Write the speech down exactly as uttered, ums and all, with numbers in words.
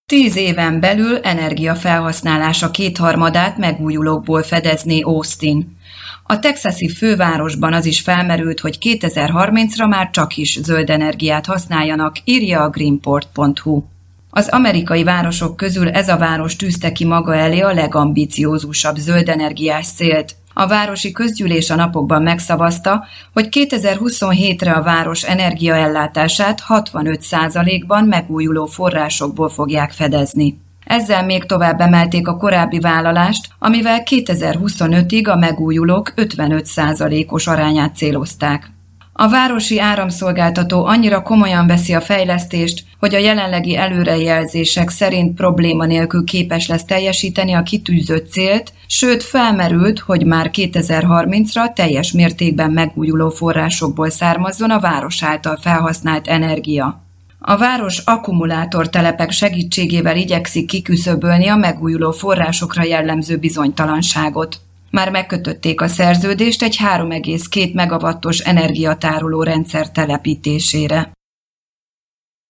Tíz éven belül energiafelhasználása kétharmadát megújulókból fedezné Austin. A texasi fővárosban az is felmerült, hogy kétezer-harmincra már csak is zöld energiát használjanak, írja a greenport pont hu. Az amerikai városok közül ez a város tűzte ki maga elé a legambiciózusabb zöldenergiás célt. A városi közgyűlés a napokban megszavazta, hogy kétezer-huszonhétre a város energiaellátását hatvanöt százalékban megújuló forrásokból fogják fedezni. Ezzel még tovább emelték a korábbi vállalást, amivel kétezer-huszonötig a megújulók ötvenöt százalékos arányát célozták. A városi áramszolgáltató annyira komolyan veszi a fejlesztést, hogy a jelenlegi előrejelzések szerint probléma nélkül képes lesz teljesíteni a kitűzött célt, sőt felmerült, hogy már kétezer-harmincra teljes mértékben megújuló forrásokból származzon a város által felhasznált energia. A város akkumulátortelepek segítségével igyekszik kiküszöbölni a megújuló forrásokra jellemző bizonytalanságot. Már megkötötték a szerződést egy három egész két megawattos energiatároló rendszer telepítésére.